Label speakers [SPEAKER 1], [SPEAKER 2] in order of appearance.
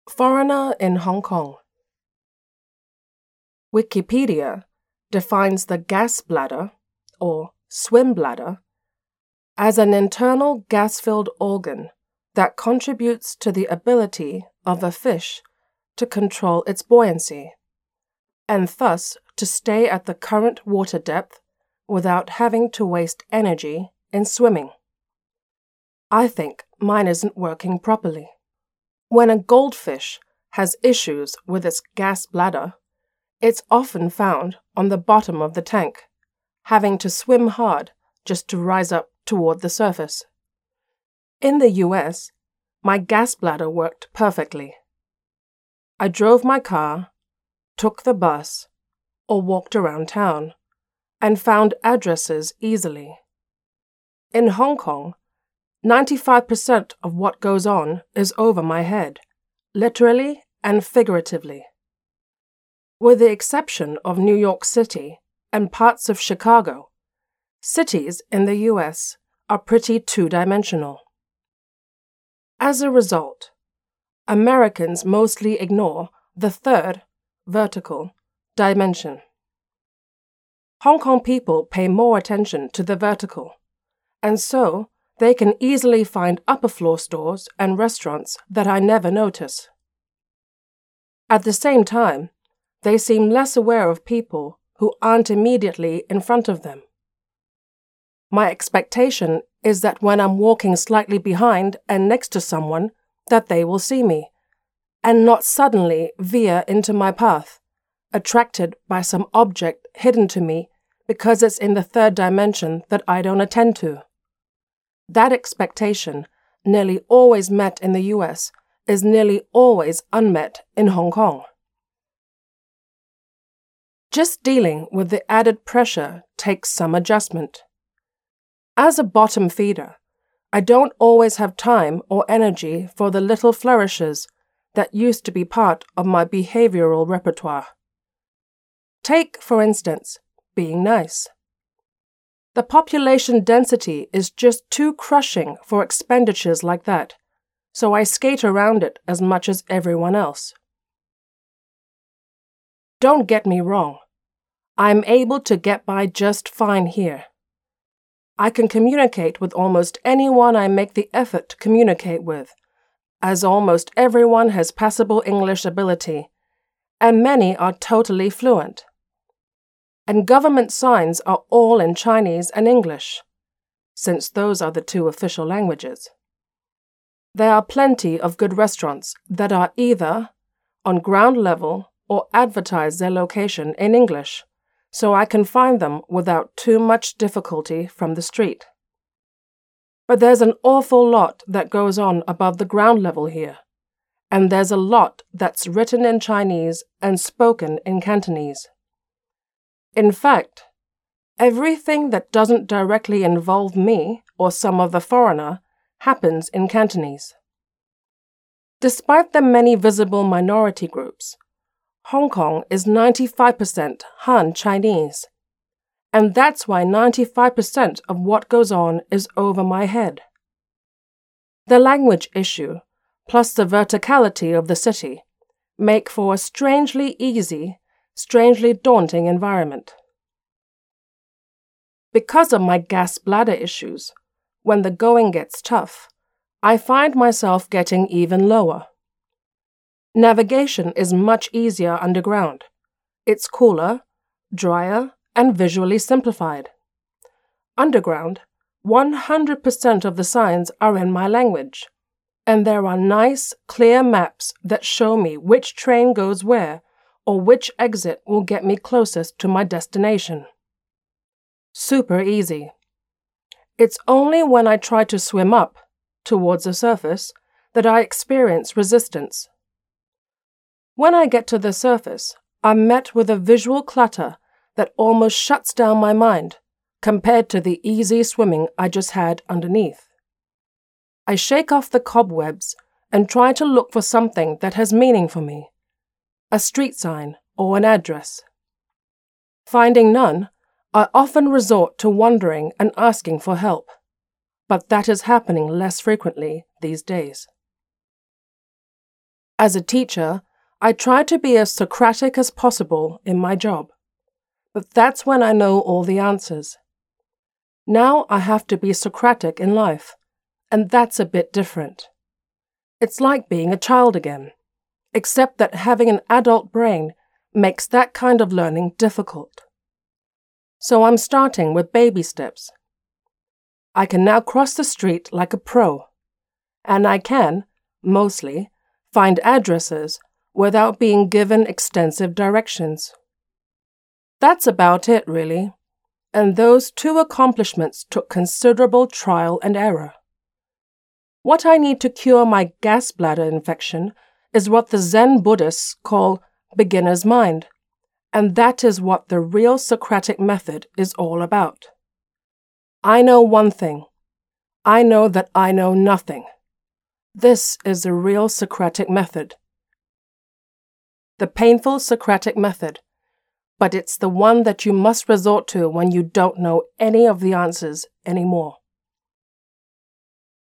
[SPEAKER 1] Foreigner in Hong Kong. Wikipedia defines the gas bladder, or swim bladder, as an internal gas-filled organ that contributes to the ability of a fish to control its buoyancy, and thus to stay at the current water depth without having to waste energy in swimming. I think mine isn't working properly. When a goldfish has issues with its gas bladder, it's often found on the bottom of the tank, having to swim hard just to rise up toward the surface. In the US, my gas bladder worked perfectly. I drove my car, took the bus, or walked around town, and found addresses easily. In Hong Kong, 95% of what goes on is over my head, literally and figuratively. With the exception of New York City and parts of Chicago, cities in the US are pretty two-dimensional. As a result, Americans mostly ignore the third, vertical, dimension. Hong Kong people pay more attention to the vertical, and so they can easily find upper-floor stores and restaurants that I never notice. At the same time, they seem less aware of people who aren't immediately in front of them. My expectation is that when I'm walking slightly behind and next to someone, that they will see me, and not suddenly veer into my path, attracted by some object hidden to me because it's in the third dimension that I don't attend to. That expectation, nearly always met in the US, is nearly always unmet in Hong Kong. Just dealing with the added pressure takes some adjustment. As a bottom feeder, I don't always have time or energy for the little flourishes that used to be part of my behavioral repertoire. Take, for instance, being nice. The population density is just too crushing for expenditures like that, so I skate around it as much as everyone else. Don't get me wrong. I'm able to get by just fine here. I can communicate with almost anyone I make the effort to communicate with, as almost everyone has passable English ability, and many are totally fluent. And government signs are all in Chinese and English, since those are the two official languages. There are plenty of good restaurants that are either on ground level or advertise their location in English, so I can find them without too much difficulty from the street. But there's an awful lot that goes on above the ground level here, and there's a lot that's written in Chinese and spoken in Cantonese. In fact, everything that doesn't directly involve me or some other foreigner happens in Cantonese. Despite the many visible minority groups, Hong Kong is 95% Han Chinese, and that's why 95% of what goes on is over my head. The language issue, plus the verticality of the city, make for a strangely easy, strangely daunting environment. Because of my gas bladder issues, when the going gets tough, I find myself getting even lower. Navigation is much easier underground. It's cooler, drier, and visually simplified. Underground, 100% of the signs are in my language, and there are nice, clear maps that show me which train goes where or which exit will get me closest to my destination. Super easy. It's only when I try to swim up, towards the surface, that I experience resistance. When I get to the surface, I'm met with a visual clutter that almost shuts down my mind compared to the easy swimming I just had underneath. I shake off the cobwebs and try to look for something that has meaning for me, a street sign or an address. Finding none, I often resort to wandering and asking for help, but that is happening less frequently these days. As a teacher, I try to be as Socratic as possible in my job, but that's when I know all the answers. Now I have to be Socratic in life, and that's a bit different. It's like being a child again, except that having an adult brain makes that kind of learning difficult. So I'm starting with baby steps. I can now cross the street like a pro, and I can, mostly, find addresses without being given extensive directions. That's about it, really, and those 2 accomplishments took considerable trial and error. What I need to cure my gas bladder infection is what the Zen Buddhists call beginner's mind, and that is what the real Socratic method is all about. I know one thing. I know that I know nothing. This is the real Socratic method. The painful Socratic method, but it's the one that you must resort to when you don't know any of the answers anymore.